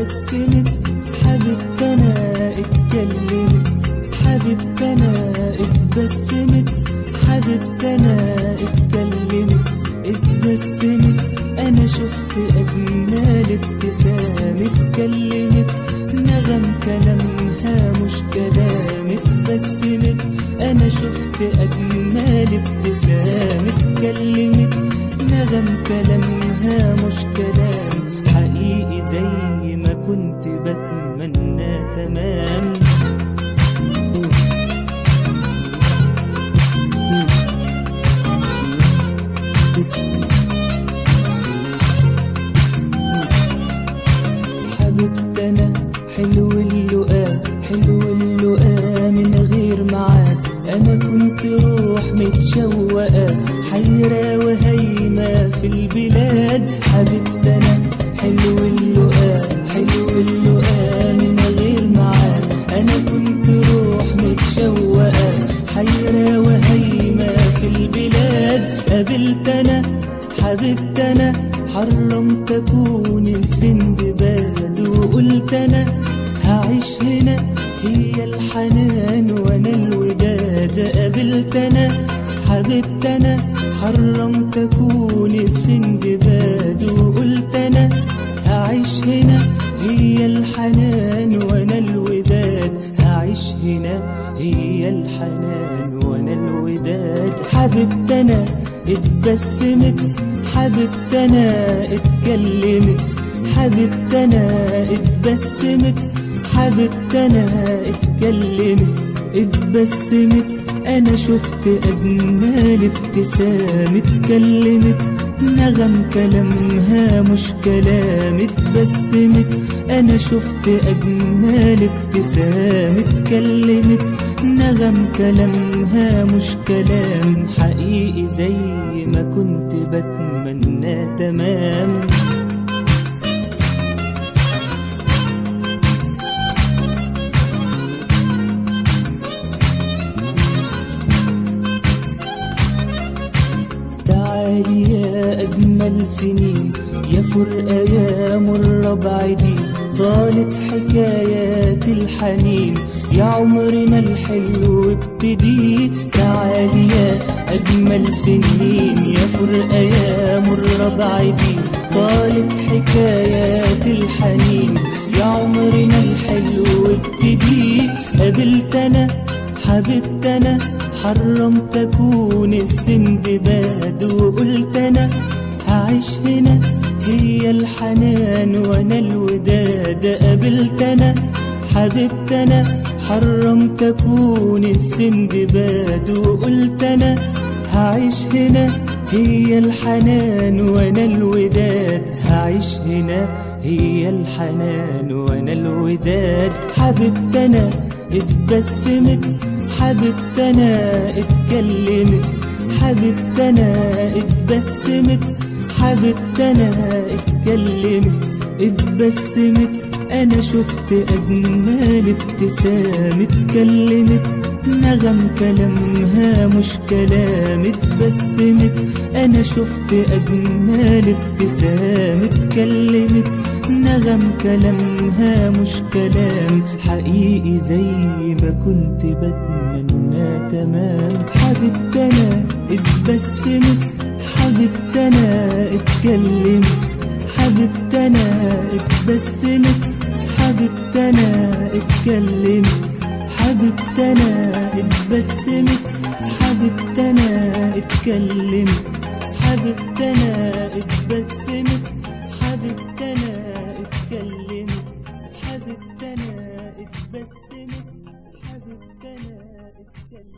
اتبسمت، حبيبتنا اتكلمت، حبيبتنا اتبسمت، حبيبتنا اتكلمت اتبسمت. انا شفت اجمل ابتسام اتكلمت، نغم كلامها مش كلام اتبسمت. انا شفت اجمل ابتسام اتكلمت، نغم كلامها مش كلام، حقيقي زي ما كنت بتمنى تمام. حبيبتنا حلو اللقاء، حلو اللقاء من غير ميعاد. انا كنت روح متشوقة حيرة وهيمة في البلاد. حبيبتنا حلو اللقاء، حلو اللقاء من غير ميعاد. انا كنت روح متشوقة حيرة وهيمة في البلاد. قابلتنا حبيبتنا حرمت اكون السندباد، وقلت انا هعيش هنا هي الحنان وانا الوداد. قابلتنا حبيبتنا حرمت اكون السندباد، وقلت انا هعيش هنا هي الحنان وانا الوداد. هعيش هنا هي الحنان وانا الوداد. حبيبتنا اتبسمت، حبيبتنا اتكلمت، حبيبتنا اتبسمت، حبيبتنا اتكلمت اتبسمت. انا شفت اجمل ابتسام اتكلمت، نغم كلامها مش كلام اتبسمت. انا شفت اجمل ابتسام اتكلمت، نغم كلامها مش كلام، حقيقي زي ما كنت بتمنى تمام. تعالي يا أجمل سنين، يا فرقة يا مرة بعيدين، طالت حكايات الحنين يا عمرنا الحلو ابتدي. تعالي يا أجمل سنين، يا فرقة يا مرة بعيدين، طالت حكايات الحنين يا عمرنا الحلو ابتدي. قابلتنا حبيبتنا حرمت اكون السندباد، وقلت انا هعيش هنا هي الحنان وانا الوداد. قابلتنا حبيبتنا حرمت اكون السندباد، وقلت انا هعيش هنا هي الحنان وانا الوداد. هعيش هنا هي الحنان وانا الوداد. حبيبتنا اتبسمت، حبيبتنا اتكلمت، حبيبتنا اتبسمت، حبيبتنا اتكلمت اتبسمت. انا شفت اجمل ابتسام اتكلمت، نغم كلامها مش كلام اتبسمت. انا شفت اجمل ابتسام اتكلمت، نغم كلامها مش كلام، حقيقي زي ما كنت بتمنى تمام. حبيبتنا اتبسمت، حبيبتنا اتكلمت، حبيبتنا اتبسمت، حبيبتنا اتكلمت، حبيبتنا اتبسمت، حبيبتنا اتكلمت، حبيبتنا اتبسمت، حبيبتنا اتكلمت، حبيبتنا اتبسمت، حبيبتنا اتكلمت.